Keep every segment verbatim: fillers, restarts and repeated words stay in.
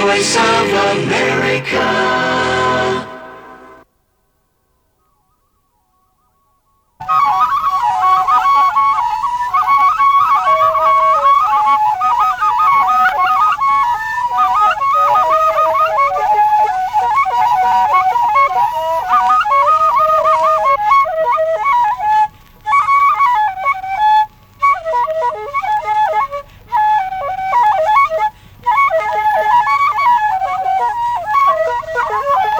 voice of America. Thank you.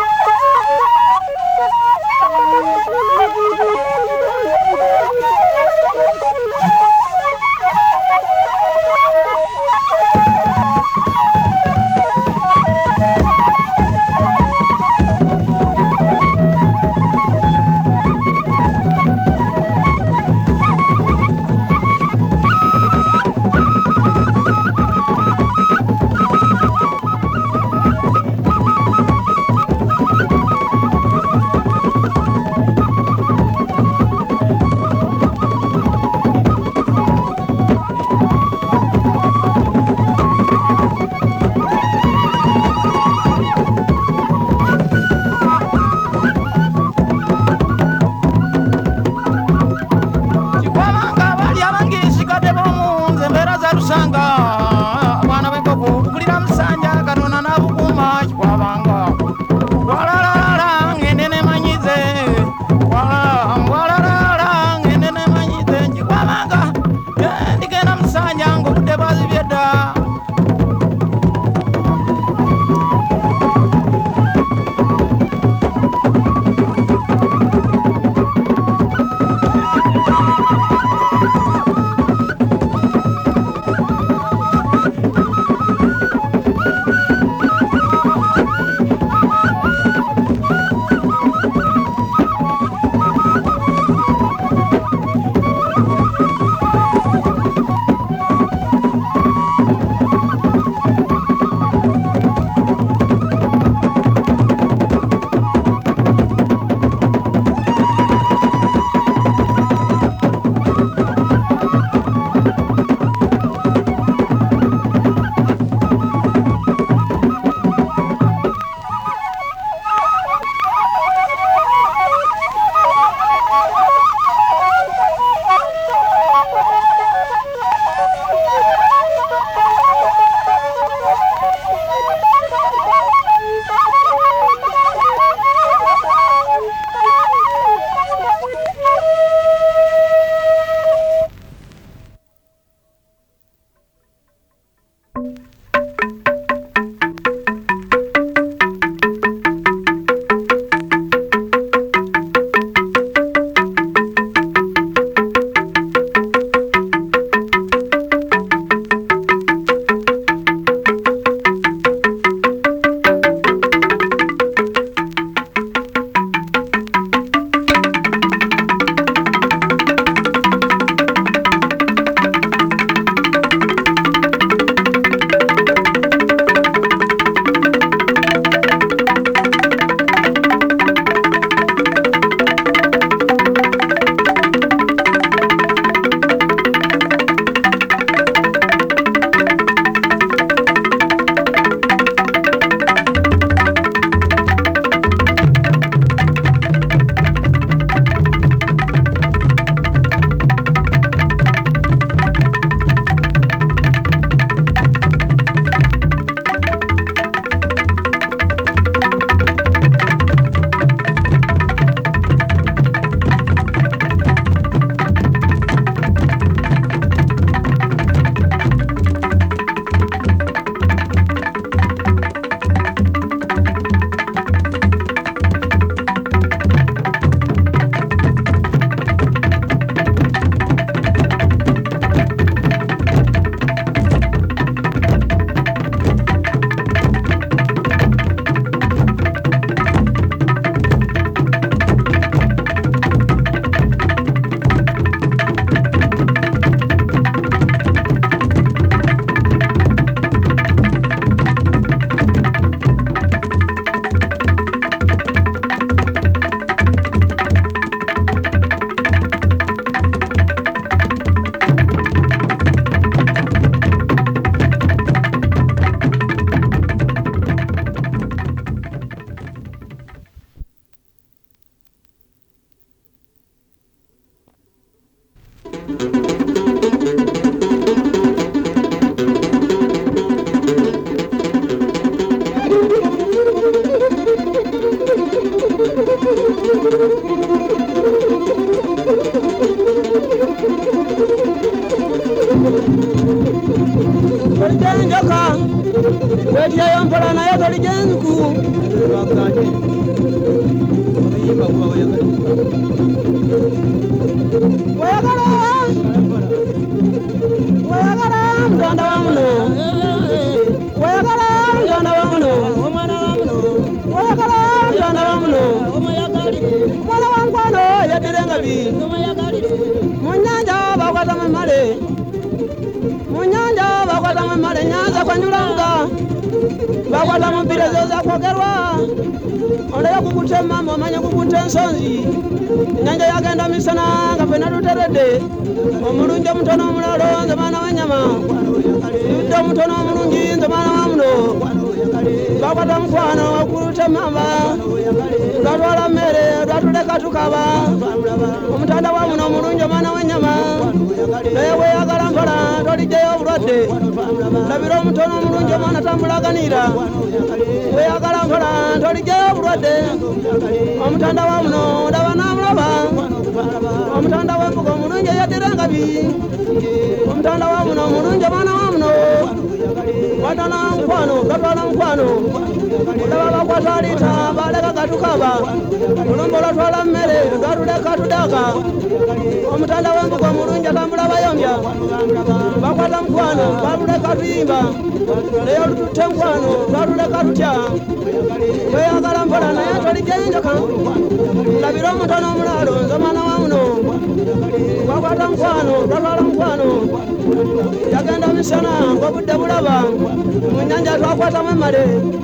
Joka, where you am for another again. Where Munyanja bakwata mamale nyanza kwa nyulanga bakwata mpira zoza kwogerwa ole yakukutema mamanya kukute nsonzi nyanja yagenda misana ngapena tuterede omulunje mutono omulalo nze mwana wanyama yudde mutono omulungi nze mwana wamuno bakwata mukwano wakute mamba twatwala mmere twatuleka tukaba omutanda wamuno omulungi omwana wanyama naye weyagala mpola tolijeyo obulwadde labira omutono omulungi omwana tambulaganira weyagala mpola tolijeyo obulwadde omutanda wamuno ndaba namulaba omutanda wembuga omulungi eyaddira engabi omutanda wamuno omulungi omwana wamuno watana mukwano gatwala mukwano ndaba bakwata liita baleka gatukaba olumba olwatwala mmere twatuleka tudaka omutanda wembuga omulungi atambula bayombya bakwata mukwano twatuleka tuyimba naye olututte mukwano twatuleka tutya weyagala mpola naye tolijeyinjoka labira omutono omulalo nze omwana wamuno bakwata mukwano twatwala mukwano yagenda misana ng'obudde bulaba mu nnyanja twakwatamu emmale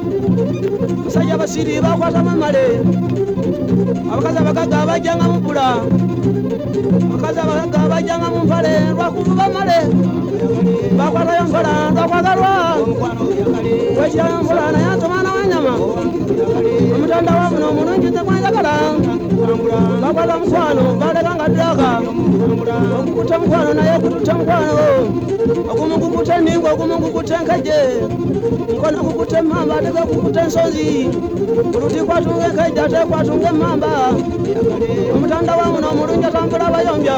musajja basiri bakwatamu emmale abakazi abagagga abajjanga mu bbula abakazi abagagga abajjanga mu mpale lwakuvuba mmale bakwatayo mpola lwakwagalwa wekirayo mpola naye nze omwana w'ennyama omutanda wamuno omulungi nze gwanjagala bakwata mukwano baleka nga ddaka okukutte mukwano naye okututte mukwano ogumu gukutte endingo ogumu gukutte enkejje nkono gukutte emmamba ate gukutte ensonzi oluti kwatunga enkejje ate kwatunga emmamba omutanda wamuno omulungi atambula abayombya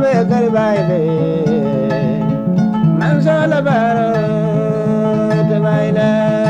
be kar baile man sala baro te baile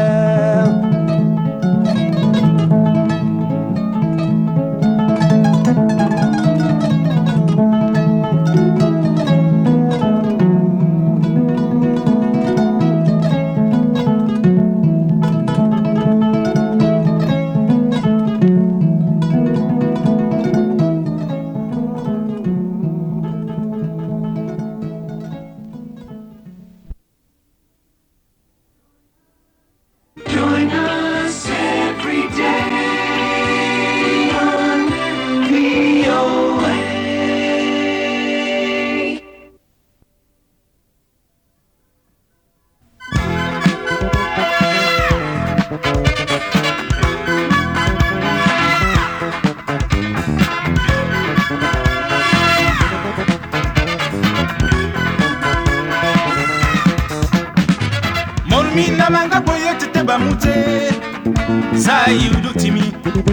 Mina manga boye tete bamute sa yudu timi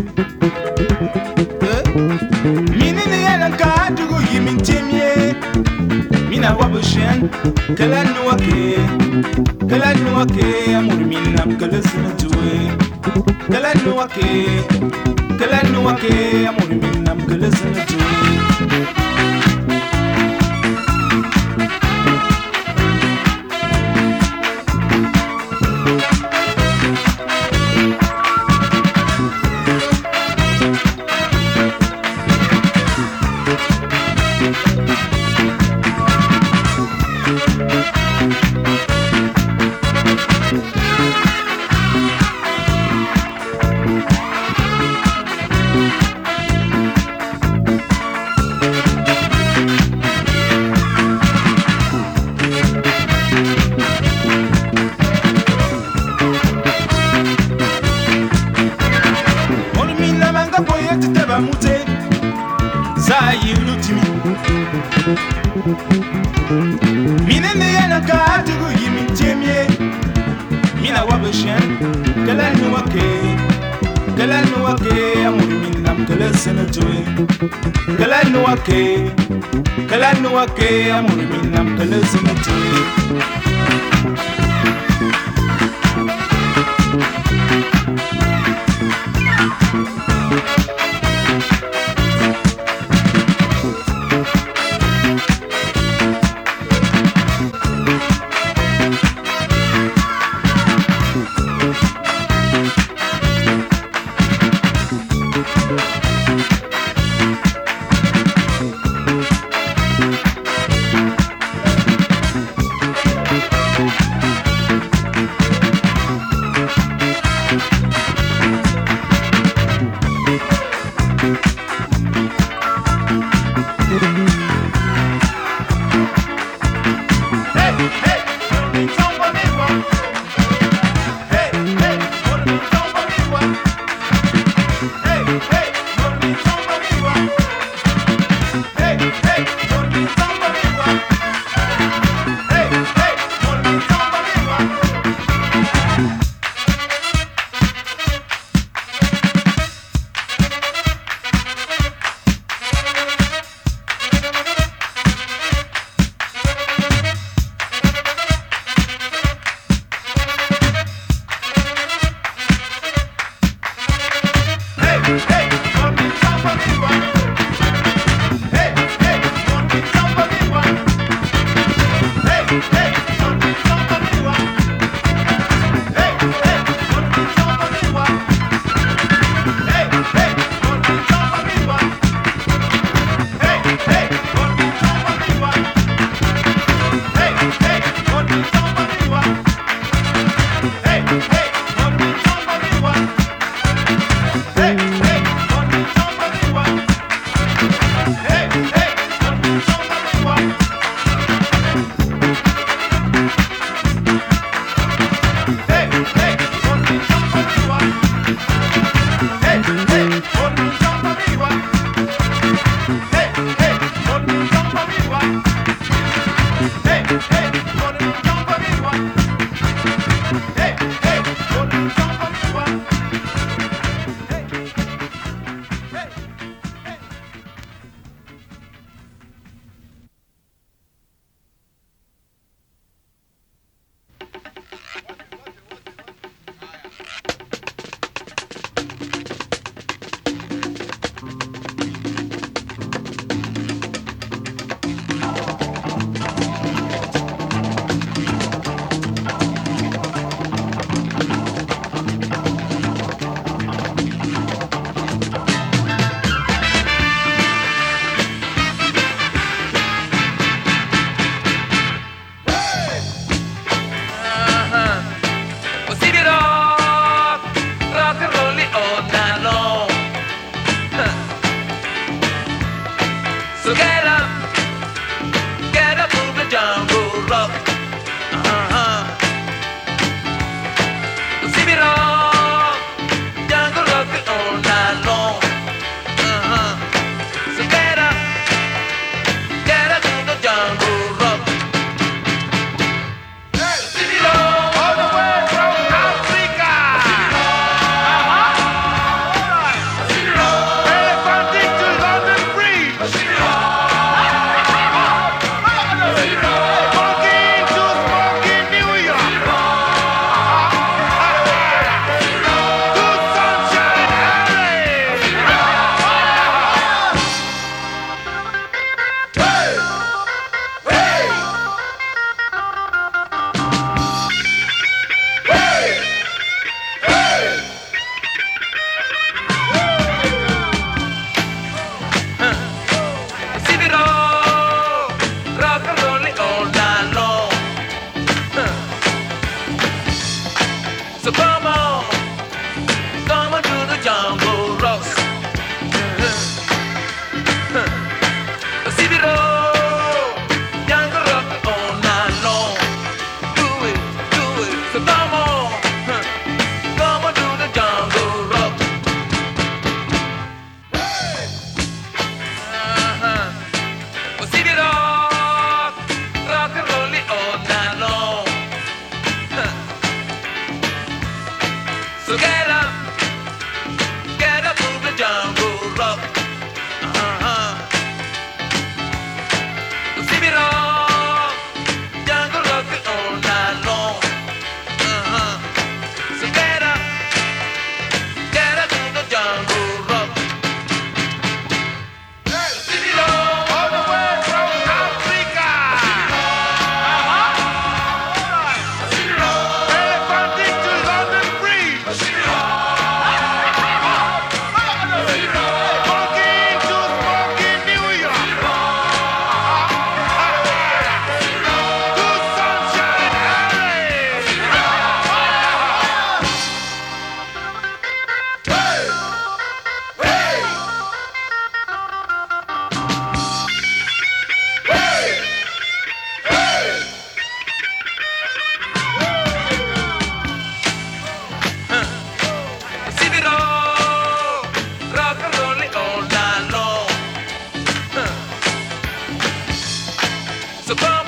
Mini ni yana ka dugu yimin timye Mina wabu shen kala nuwake Kala nuwake amur minam kala sina tuwe Kala nuwake Kala nuwake amur minam kala sina tuwe Mina ne yana ka tugu yimin temye Mina wabashan kala nuwake Kala nuwake amur minam kala sana tuwe Kala nuwake Kala nuwake amur minam kala sana tuwe get up, get up to the jungle rock. Uh-huh. See me rock, jungle rock all night long. Uh-huh. So get up, get up to the jungle rock. See me rock, all the way from Africa. Uh-huh. See me rock, elephant to London Bridge. See me rock. So come on, come on to the jungle rock. See me roll, jungle rock all night long. Do it, do it. So come on, come on to the jungle rock. Uh-huh. See me rock, rock and roll it all night long. So get up, get up to the jungle rock. Uh-huh. See me rock, jungle rock all night long. Uh-huh. So get up, get up to the jungle rock. See me rock, all the way from Africa. Uh-huh. See me rock, elephant to London Bridge. See me rock. So come